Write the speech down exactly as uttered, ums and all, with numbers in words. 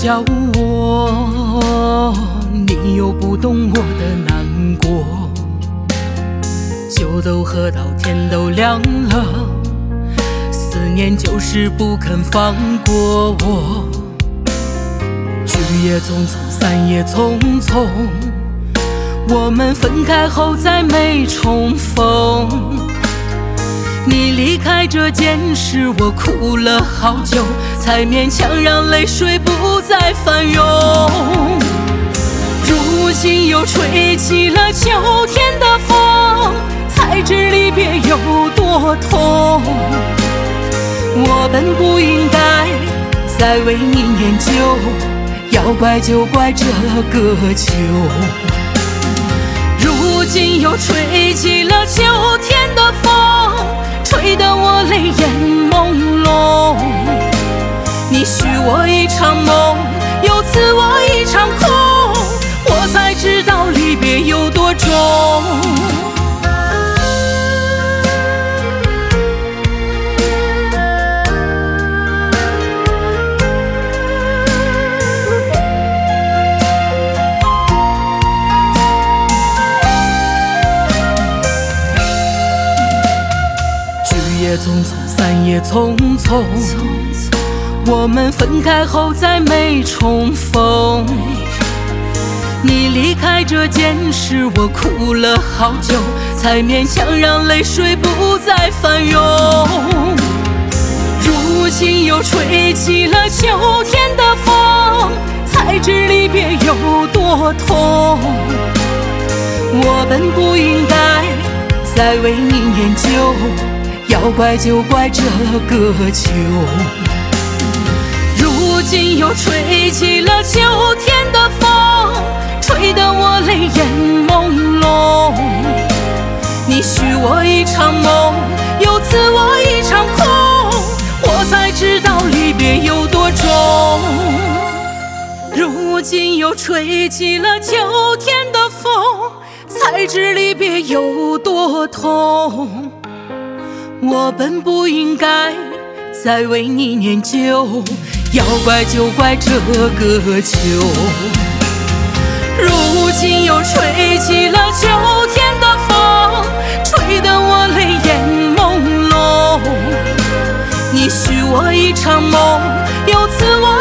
笑我，你又不懂我的难过。酒都喝到天都亮了，思念就是不肯放过我。聚也匆匆，散也匆匆，我们分开后再没重逢。你离开这件事，我哭了好久，才勉强让泪水不再翻涌。如今又吹起了秋天的风，才知离别有多痛。我本不应该再为你念旧，要怪就怪这个秋。如今又吹起了秋天的风，吹得我泪眼朦胧。你许我一场梦，又赐我一场空，我才知道离别有多重。也匆匆，散也匆匆，我们分开后再没重逢。你离开这件事，我哭了好久，才勉强让泪水不再翻涌。如今又吹起了秋天的风，才知离别有多痛。我本不应该再为你念旧，要怪就怪这个秋。如今又吹起了秋天的风，吹得我泪眼朦胧。你许我一场梦，又赐我一场空，我才知道离别有多重。如今又吹起了秋天的风，才知离别有多痛。我本不应该再为你念旧，要怪就怪这个秋。如今又吹起了秋天的风，吹得我泪眼朦胧。你许我一场梦，又赐我